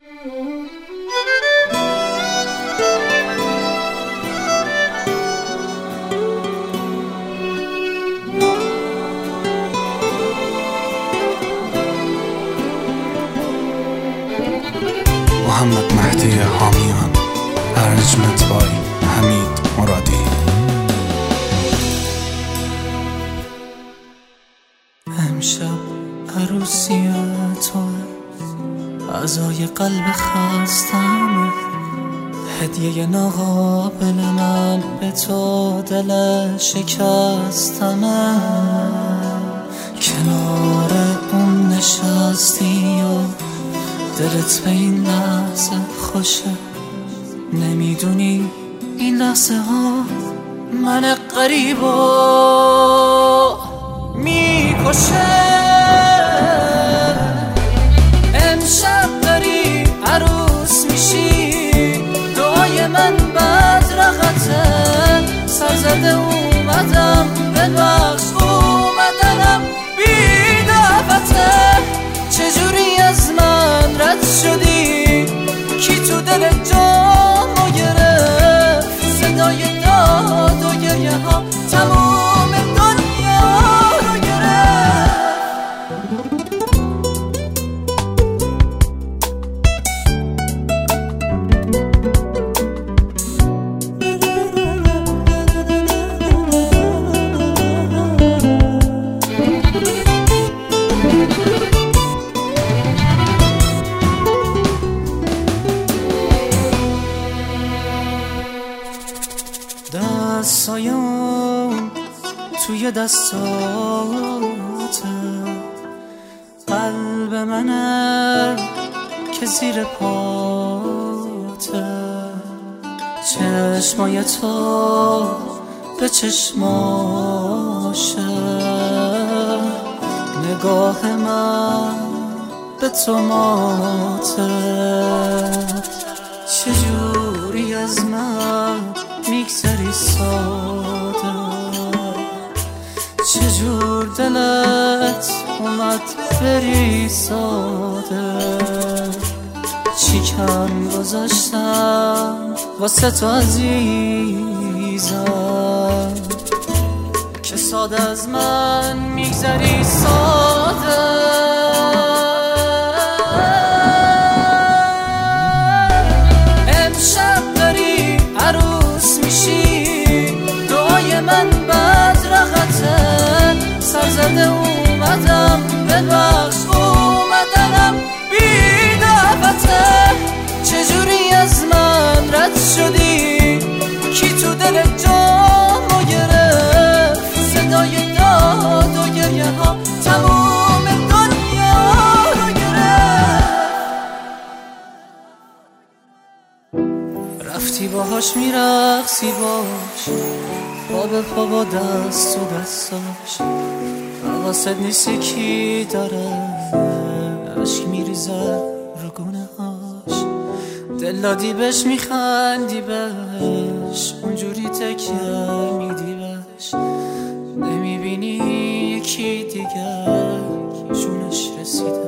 محمد مهدی حامیان، ارنجمنت بای حمید مرادی. امشب عروسی تو، عزای قلب خستم، هدیه ناقابل من به تو دل شکستم. کنار اون نشستی و دلت به این لحظه خوشه، نمیدونی این لحظه ها من غریبو میکشه. امشب داری عروس میشی، دعای من بدرقته، سرزده اومدم ببخش اومدنم بی دعوته. چجوری از من رد شدی؟ کی تو دل جامو گرفت؟ صدای داد و گریه ها تموم دنیا رو گرفت. دستایم توی دستاته، قلب منه که زیر پاته. چشمای تو به چشماشه، نگاه من به تو ماته. چجوری از من میگذری ساده؟ چجور دلت اومد بری ساده؟ چی کم گذاشتم واسه تو عزیزم که ساده از من میگذری ساده؟ امشب داری عروس میشی، دعای من بدرقته، سرزده اومدم ببخش اومدنم بی دعوته. چجوری از من رد شدی؟ کی تو دل جامو گرفت؟ صدای داد و گریه ها تموم دنیا رو گرفت. رفتی باهاش میرقصی باش، پا به پا با دست و دستاش، حواست نیست کی داره عشق میریزه رو گونه هاش. دل دادی بهش میخندی بهش، اونجوری تکیه میدی بهش، نمیبینی یکی دیگه جونش رسیده.